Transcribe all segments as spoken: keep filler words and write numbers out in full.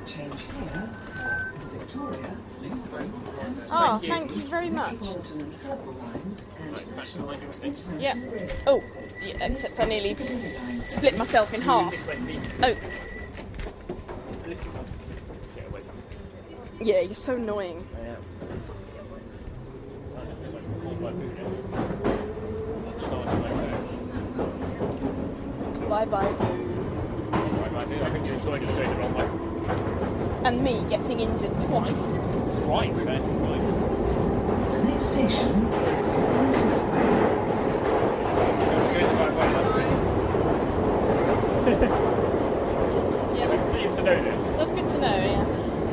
Change here for Victoria. Oh, thank you very much. Yeah. Oh, yeah, except I nearly split myself in half. Oh. Yeah, you're so annoying. Bye bye. I think you enjoyed us going the wrong way. And me getting injured twice. Twice, eh? Twice. The next station is Wilson Square. We're going the right way, that's good. Yeah, that's It's used to know this. That's good to know, yeah.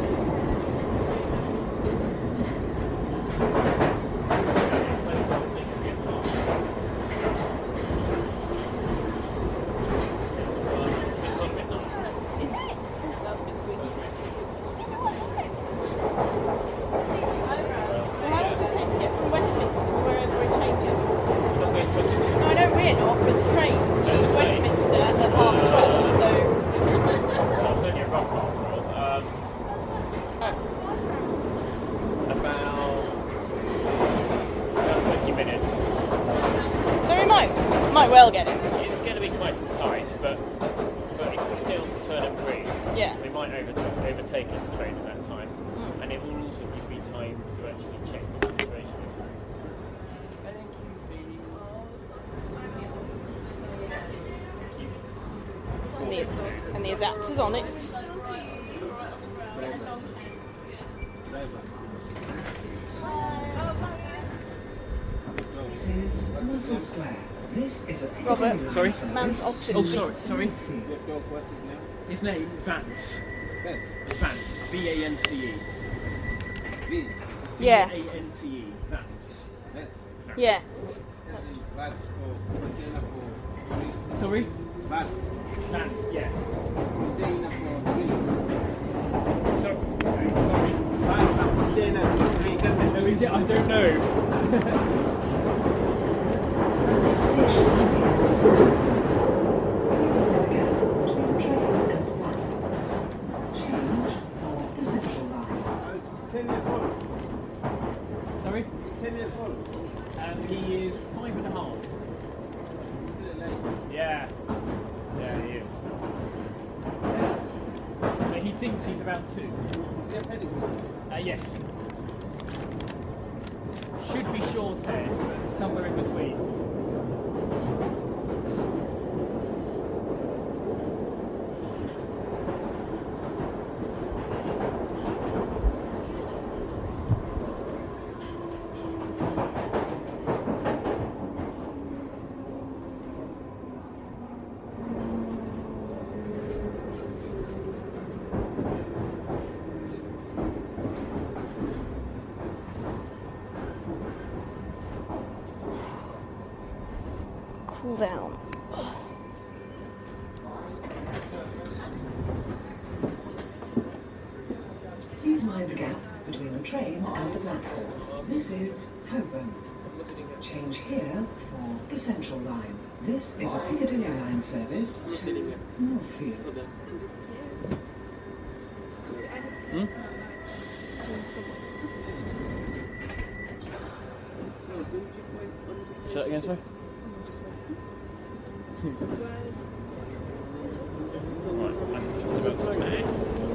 Might well get it. It's going to be quite tight, but but if we stay on to Turnham Green, yeah, we might overtake, overtake the train at that time, mm. and it will also give me time to actually check what the situation is. Thank you, and the, and the adapter's on it. This is Wilson Square. This is a Robert, sorry? Man's opposite Oh, street. sorry, sorry. What's his name? His name, Vance. Vance. Vance. V A N C E. Vance. Yeah. V A N C E. Vance. Vance. Yeah. Vance for container for drinks. Sorry? Vance. Vance, yes. Container for drinks. So, sorry. Vance and container for drinks. Oh, is it? I don't know. ten years old. Sorry? ten years old. And he is five and a half. Yeah. Yeah, he is. But he thinks he's about two. Uh, yes. Should be short hair, but somewhere in between. Cool down. Please mind the gap between the train and the platform. This is Holborn. Change here for the Central Line. This is a Piccadilly line service to Northfield. Hmm? Say that again, sorry? Right, I'm just about to make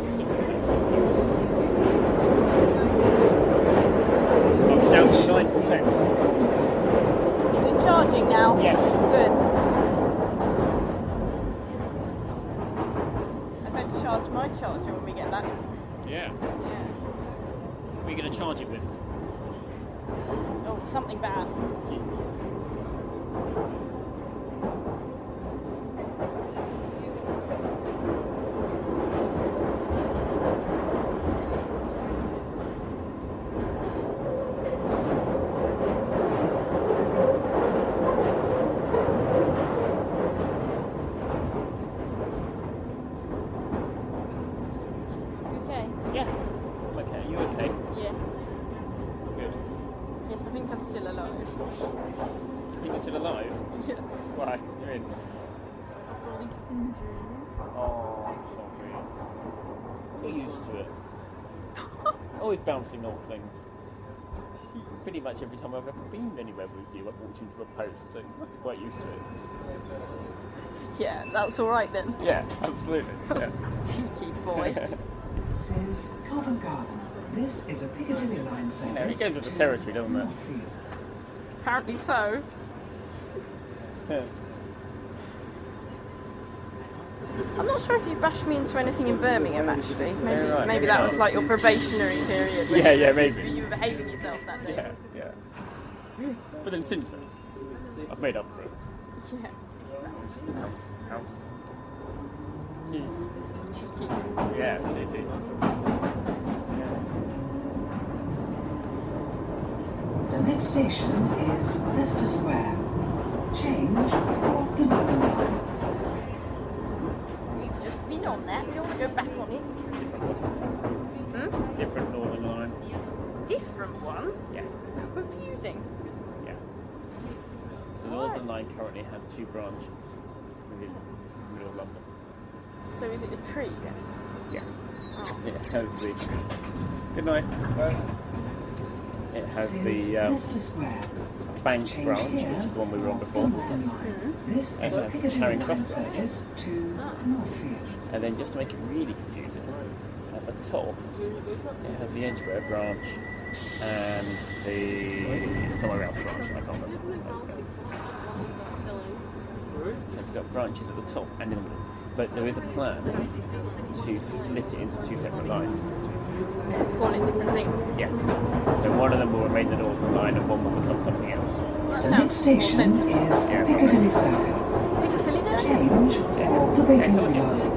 Oh, it's down to nine percent. Is it charging now? Yes. Good. I better charge my charger when we get back. Yeah. Yeah. What are you going to charge it with? Oh, something bad. Still alive. You think it's still alive? Yeah. Why? What's it in? It's all these injuries. Oh, I'm sorry. We're used to it. Always bouncing off things. Pretty much every time I've ever been anywhere with you, I've walked into a post, so you must be quite used to it. Yeah, that's all right then. Yeah, absolutely. Yeah. Cheeky boy. This is Covent Garden. This is a Piccadilly line service. Yeah, it goes with the to territory, doesn't it? Northfields. Apparently so. Yeah. I'm not sure if you bashed me into anything in Birmingham actually. Maybe, Yeah, right, maybe maybe that not. was like your probationary period. when Yeah, yeah, you- maybe. You were behaving yourself that day. Yeah, yeah. But then since then, I've made up for it. Yeah. House, house, house. Cheeky. Yeah, cheeky. The next station is Leicester Square. Change for the Northern Line. You've just been on that. You don't want to go back on it. Different one. Hmm? Different Northern Line. Different one. Yeah, Confusing. yeah. The Northern Line currently has two branches within the middle of London. So is it a tree then? Yeah. Oh. It has the. Good night. It has This the is um, Leicester Square. Bank Change branch, here which is the one we were on for before, Northern Line. This And is a has the Piccadilly Charing line Cross branch. service to Northfields. and then just to make it really confusing, at the top it has the Edgware branch and the somewhere else branch. I can't remember. So it's got branches at the top and in the middle. But there is a plan to split it into two separate lines. Call it different things. Yeah. So one of them will remain the Northern Line and one will become something else. That The sounds next more station sensible. is Yeah, Piccadilly Circus. Piccadilly Circus. Change for Yeah. the I Bakerloo told you. Line.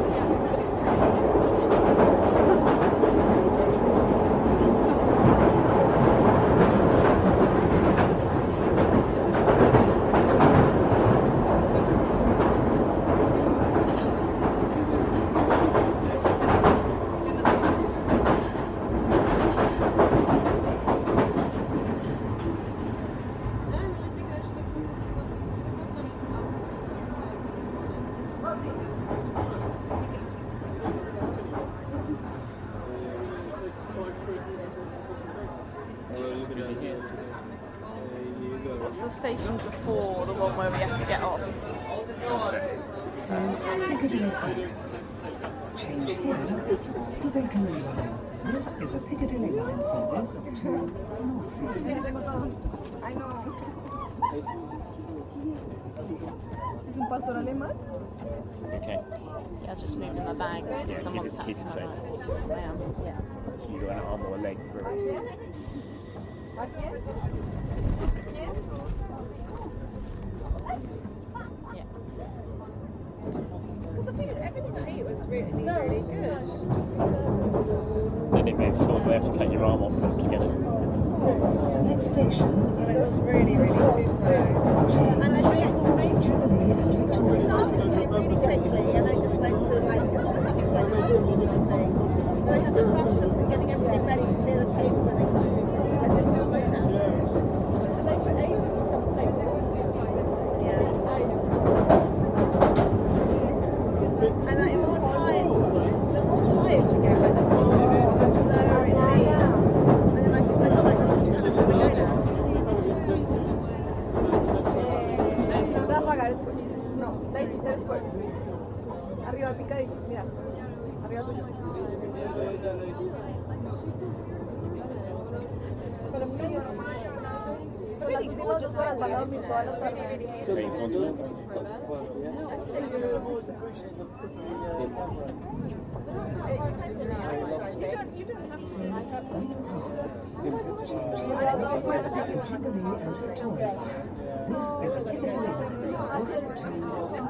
What's the station before the one where we have to get off? This is Piccadilly Circus. Change here for the Bakerloo Line. This is a Piccadilly line service to Northfields. ¿Es un pastor alemán? Okay. Yeah, I was just moving my bag. Yeah, Someone keep it- sat keep to it my safe. right. I am, yeah. You got an arm or a leg for it. ¿A quién? Yeah. Because I think everything I ate was really, really good. Then it makes sure they have to cut your arm off to put it together. The next station But it is was really, really too slow. And I Jubilee just started it really quickly, and I just went to like, it was like I went home or something. But I had the rush of getting everything ready to clear the tables, and I just went into slow down. And they took ages to come take the Yeah. And the more tired, the more tired you get, like, the more the slower it seems. And then I thought, my God, I just kind of want to go now. Trafalgar Square. No, Leicester Square. Arriba Piccadilly, mira. Arriba tuyo. Pero muy normal. Pero las últimas dos horas van a dormir toda la tarde. Trains on to Norfolk. Jubilee and Victoria. This is a Piccadilly line service to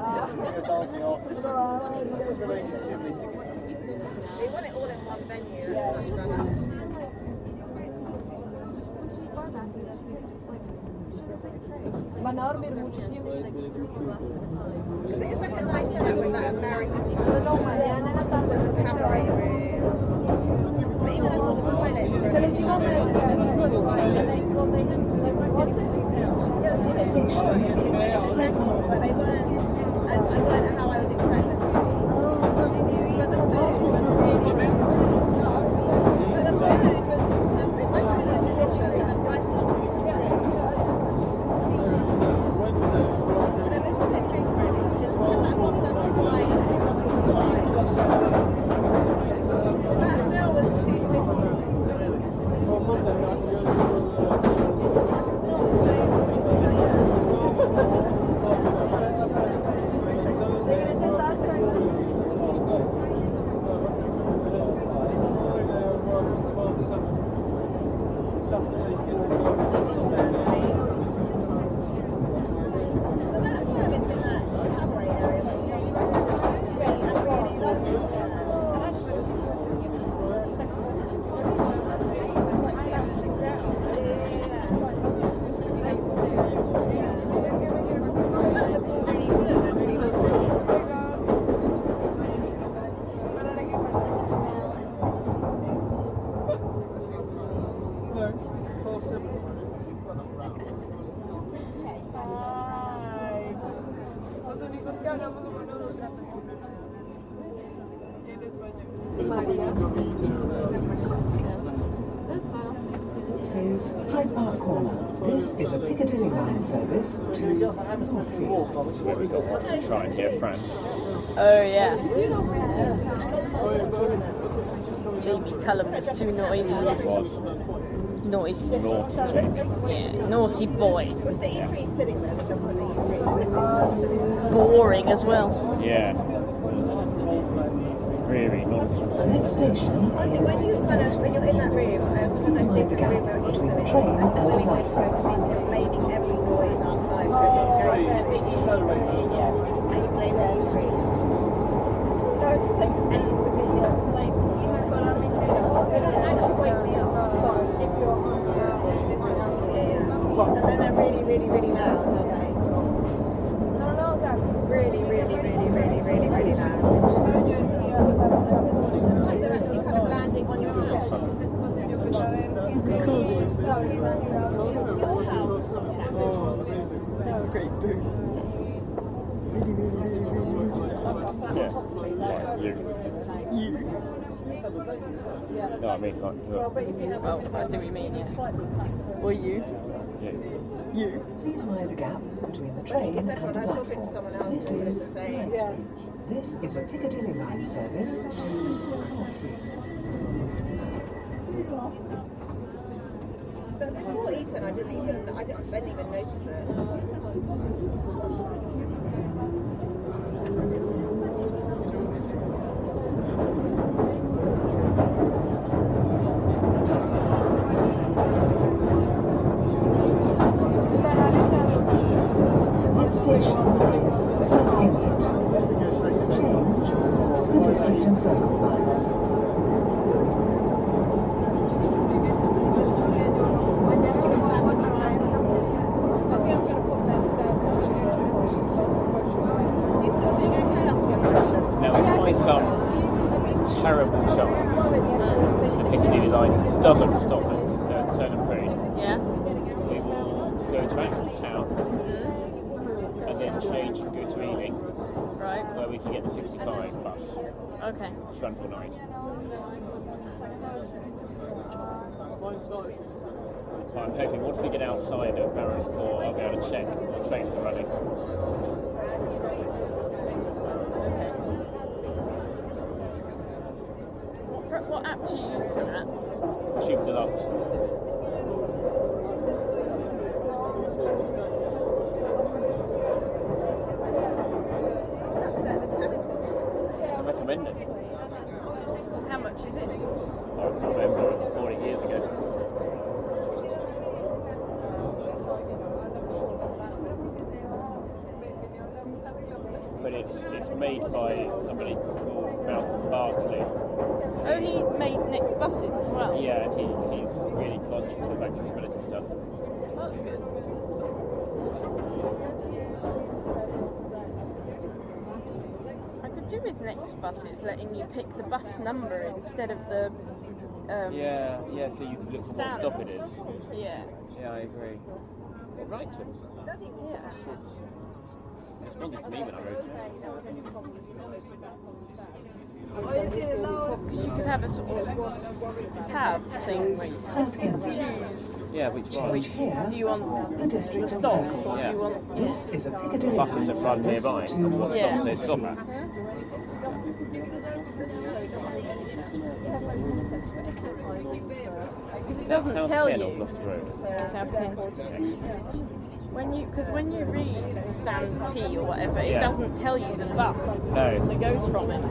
They want it all in one venue. Van a dormir mucho tiempo. Because it's like a nice setup with that American Pero no, mañana en la tarde no se cabaret va. room. But even though the toilets, Es el último mes. and they, well, they didn't, they weren't once. yeah, the toilets were glorious. They were decor, but they weren't, I, I weren't how I would expect them to be. No, no, ni But the food was really, really This is Hyde Park Corner. This is a Piccadilly line service to Northfield. That's where we got what to try here, Fran. Oh yeah. Jamie Cullum was too noisy. It was Noisy. naughty. Yeah, naughty boy. Was the E three sitting there? The jump on the E Boring as well. Yeah. Really nonsense. Next station three? See, when you kind of, when you're in that room, uh, sometimes I sleep in the room where he's sitting, and I'm willing to go to sleep, you're blaming every noise outside for it going to sleep. And you blame the E three. No, it's the same thing with the uh, planes. You know, but I mean, it doesn't actually wake me up, but if you're hungry, Yeah, yeah. And then they're really, really, really loud, aren't they? Really, really, really, really, really, really loud. It's like they're actually kind of landing on your house. It's your house. Great boo. Yeah. Yeah. You. You. No, I mean, like, look. Oh, I see what you mean, yeah. Or you. Yeah. You. Please mind the gap between the I think train it's and the everyone. I was talking to platform. someone else This who was is saying, Knightsbridge. This is a Piccadilly line service to Northfield. but before Ethan, I didn't even, I didn't, I didn't even notice it. Next station is South Kensington. Change the District and Circle lines. Are you still doing okay after your operation? Now, if by some terrible chance the Piccadilly line doesn't stop at uh, Turnham Green, Yeah? we will go to Acton Town and then change and go to Ealing, Right. where we can get the sixty-five bus Okay. to Shanford Night. I'm hoping once we get outside of Barrow's Court, I'll be able to check the trains are running. What, what app do you use for that? Tube Deluxe. I can recommend it. How much is it? I can't remember. I bought it years ago. But it's it's made by somebody called Malcolm Barkley. Oh, he made Next Buses as well. Yeah, and he, he's really conscious of accessibility stuff. Oh, that's good. I could do with Next Buses letting you pick the bus number instead of the. Um, Yeah, yeah, so you can look at what Stand. stop it is. Yeah. Yeah, I agree. Well, right, Tim. Yeah. He responded to me when I wrote it. Because you could have a sort of tab thing where you South Kensington. choose Yeah, which one? which Here, do you want the District the and stops Circle. or do Yeah. you want This is a Piccadilly Buses line that run service nearby. to What Yeah. stops they stop at? Is that doesn't South tell Ken you. or Gloucester Road? South Ken. When you, because when you read stand P or whatever, it Yeah. doesn't tell you the bus No. that goes from it,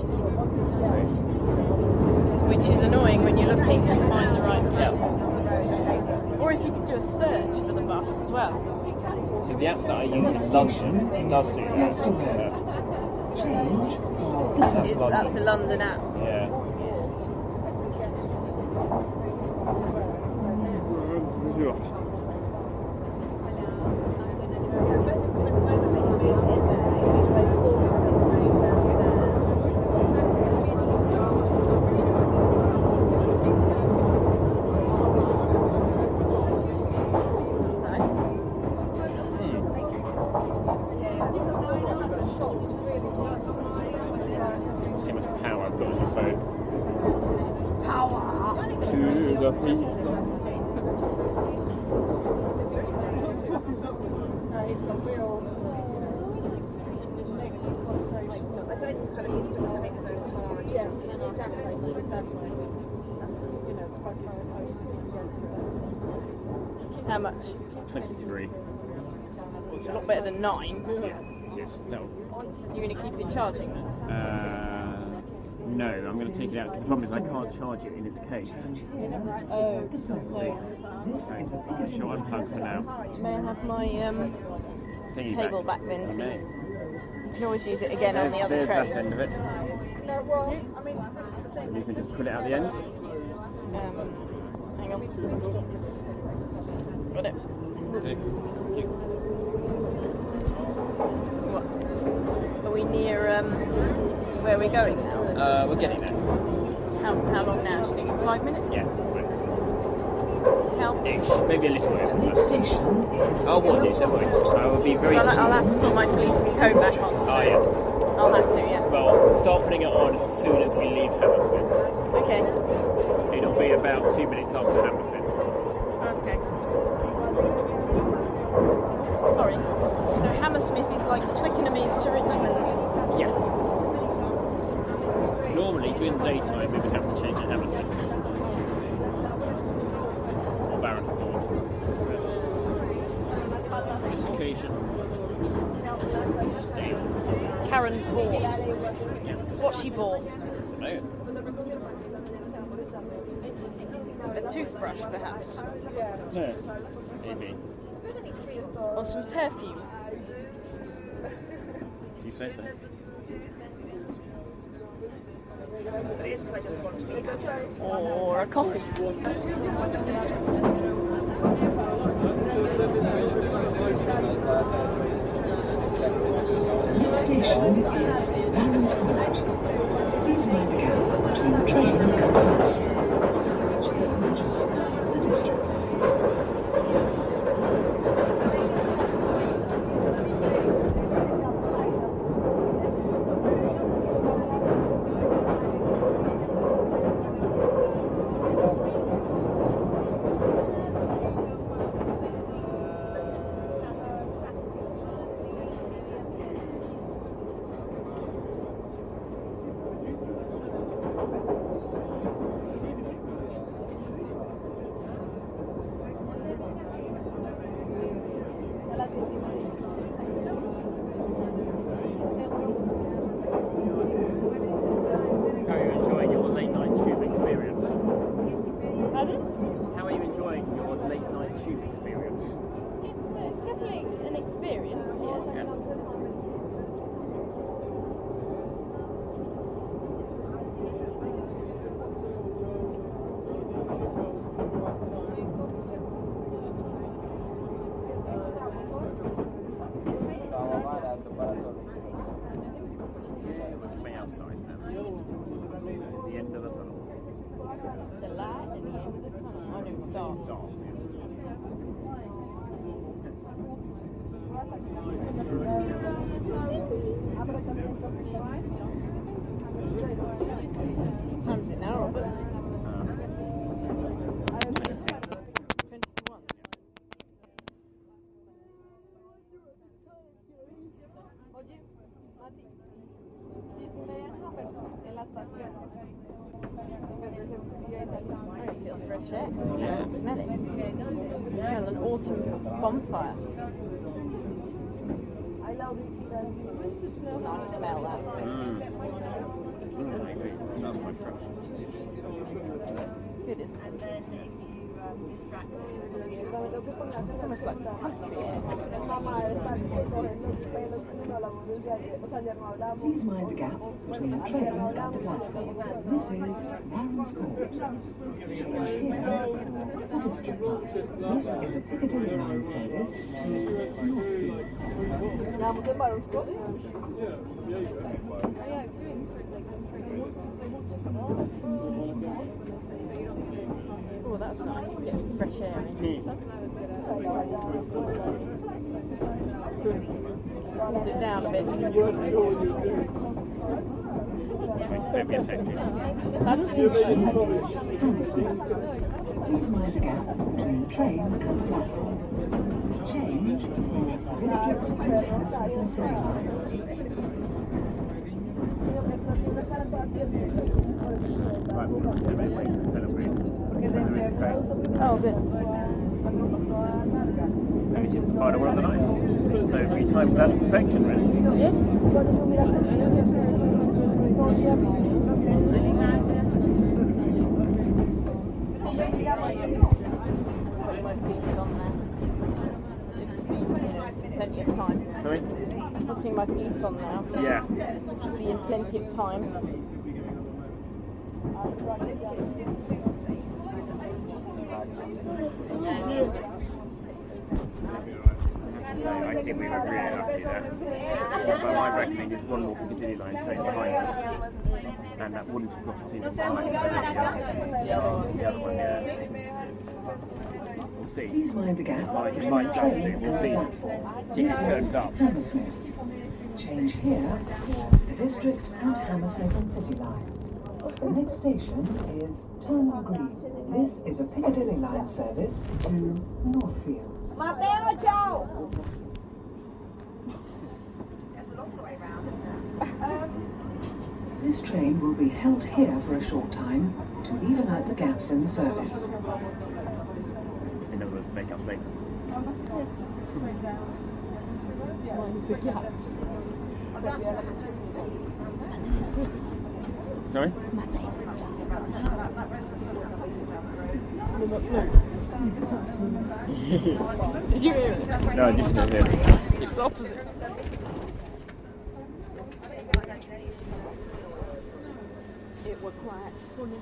which is annoying when you're looking to find the right bit. Or if you could do a search for the bus as well. See, the app that I use in London does do that. Change for the That's South. It, London. that's a London app. Yeah. That's nice. See how much power I've got in vote. Power! To the people. No, he's got real sort of negative connotation. I suppose he's kind of used to having his own car. and Yes, just- exactly, exactly. That's, you know, quite far close to the How much? twenty-three. It's a lot better than nine. Yeah, it is. No. You're going to keep it charging then? Uh, no, I'm going to take it out because the problem is I can't charge it in its case. Oh, no. So I shall unplug for now. May I have my um, Thingy cable back then, You may. please? You can always use it again on the other There's tray. that end of it. No, well, I mean, this is the thing. You can just pull it out the end. Um, hang on. Got it. What? Are we near um, where we're going now? Then? Uh, we're getting there. How, how long now? Do you think five minutes? Yeah. Tell. Ish. Maybe a little bit. Station is I'll warn you, don't worry. I will be very. I'll, I'll have to put my fleecy coat back on. So Oh, yeah. I'll have to, yeah. Well, start putting it on as soon as we leave Hammersmith. Okay. It'll be about two minutes after Hammersmith. Okay. Sorry. So Hammersmith is like Twickenham is to Richmond. Yeah. Normally, during the daytime, we would have to change at Hammersmith. Or Barronsport. For this occasion, stay. Karen's bought. Yeah. What she bought? No. A toothbrush, perhaps. No. Maybe. Or some perfume. If you say so. But it is because I just want to be Or a coffee. Next station is Barons Court. Please mind the gap between the train and the platform. The district. How are you enjoying your late night tube experience? Pardon? How are you enjoying your late night tube experience? It's, uh, it's definitely an experience, yeah. Yeah. We're coming outside now. This is the end of the tunnel. The light at the end of the tunnel. Oh no, it's dark. Dark. What time is it now, Robert? twenty to one. Oye, Mati, diez y media en Hammersmith, en la estación. I feel fresh air. Yeah. I can smell it. I smell an autumn bonfire. I love it. Nice smell that. Mm. Mm, I agree. It smells quite fresh. Good, isn't it? Me tengo que poner a hacer It's almost like country air. mamá debe estar cogiendo los pelos que no hablamos desde ayer. O sea, ayer no hablamos. Please mind the gap between the train and the platform. This is Barons Court. Change here for the district line. This is a Piccadilly line service to Northfield. ¿Vamos en Barusco? Oh, that's nice. Get some fresh air in. Hold it down a bit. Don't be a second. Please mind the gap between the train and the platform. Change for District and Hammersmith City lines. Right, we'll come to the main way to celebrate. Oh, good. And which is the final one of the night. So we timed that to perfection, really. Yeah. Putting my fleece on there. Just to be, you know, plenty of time. Sorry? Putting my fleece on now. Yeah. To be in plenty of time. So I think we were really lucky there. By my reckoning, there's one more Piccadilly line train behind us, and that wouldn't have got us in time for the other, the other one. Yeah. We'll see. Please mind the gap It might, it between might the just train do. and We'll the see. platform. See if it turns up. Hammersmith. Change here for the District and Hammersmith and City lines. The next station is Turnham Green. This is a Piccadilly line service to Northfields. Mateo, ciao! This train will be held here for a short time to even out the gaps in the service. In other words, make up later. Sorry? Did you hear it? No, I didn't hear it. It's opposite. It was quite funny.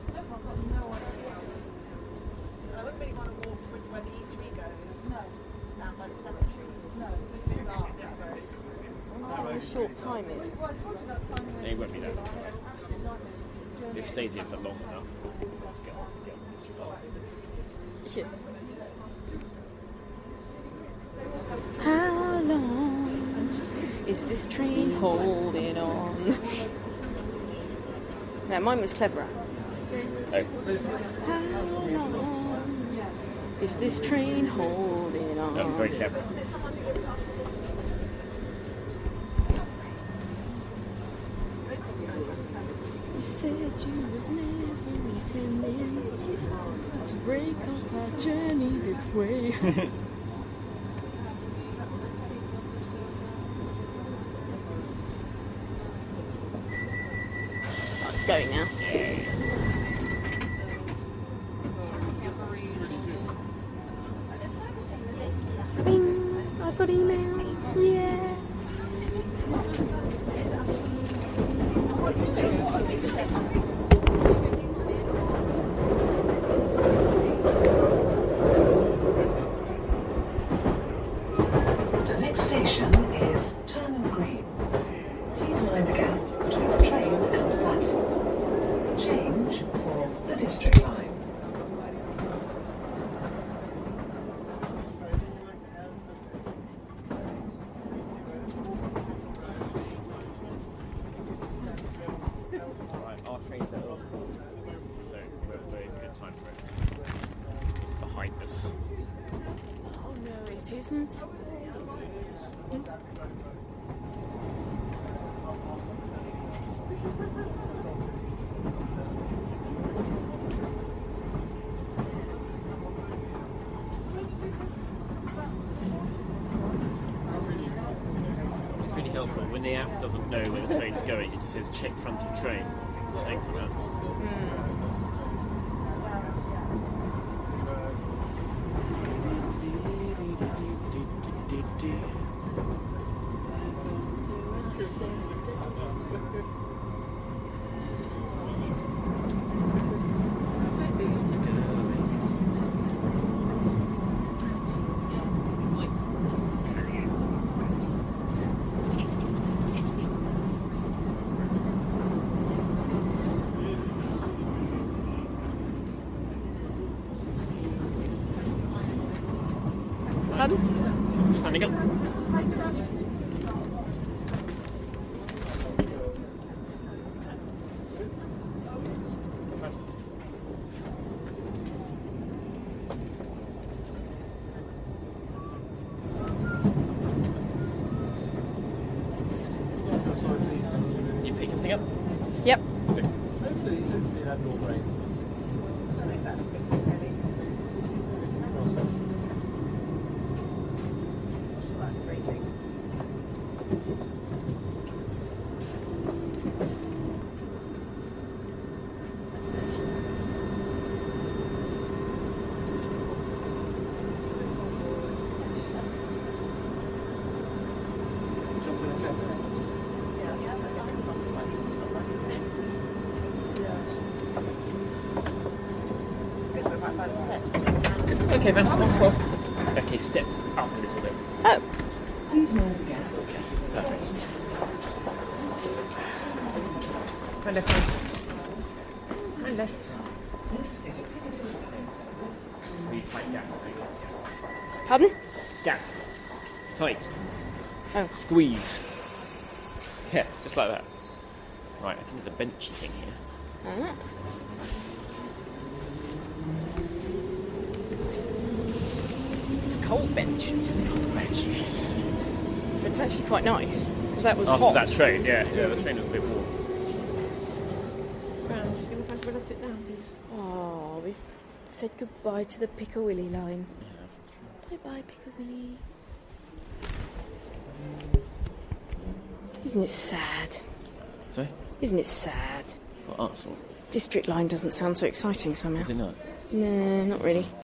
I wouldn't really want to walk with where the E three goes. No. Down by the cemetery. No. It's a bit dark. I wonder how short time is. It won't be that long. It stays here for long enough to get off and get on the district line. Shit. How long is this train holding on? No, mine was cleverer. Oh. How long is this train holding on? No, very clever. You said you was never intending to break up our journey this way. Oh, it's going now. Bing! I've got email. Yeah. The next station is Turnham Green. Please mind the gap between the train and the platform. Change for the District line. Right, our train's at off. So we're very good time for it. It's behind us. Oh no, it isn't. It's really helpful. When the app doesn't know where the train's going, it just says check front of train. Thanks for that. Pardon? Standing up. great. So I think that's a good thing, really. So that's a great thing. Jump in a cab. Yeah, yeah, so I think the bus might need to stop right there. It's good we're right by the steps. Okay, that's off, off. Okay, step up a little bit. Oh, Please mind the gap. Okay, perfect. my left hand. My left. This is a Piccadilly line service. Really tight gap. Pardon? Gap. Tight. Oh. Squeeze. Yeah, just like that. Right, I think there's a benchy thing here. Ah. It's a cold bench. Cold bench. But it's actually quite nice. Because that was After hot. that train, yeah, yeah, the train was a bit warm. Fran, she's going to find somewhere to sit down, please. Oh, we've said goodbye to the Piccadilly line. Yeah, Bye-bye, Piccadilly. Isn't it sad? sorry? Isn't it sad? What art sort? District line doesn't sound so exciting somehow. Is it not? No, not really.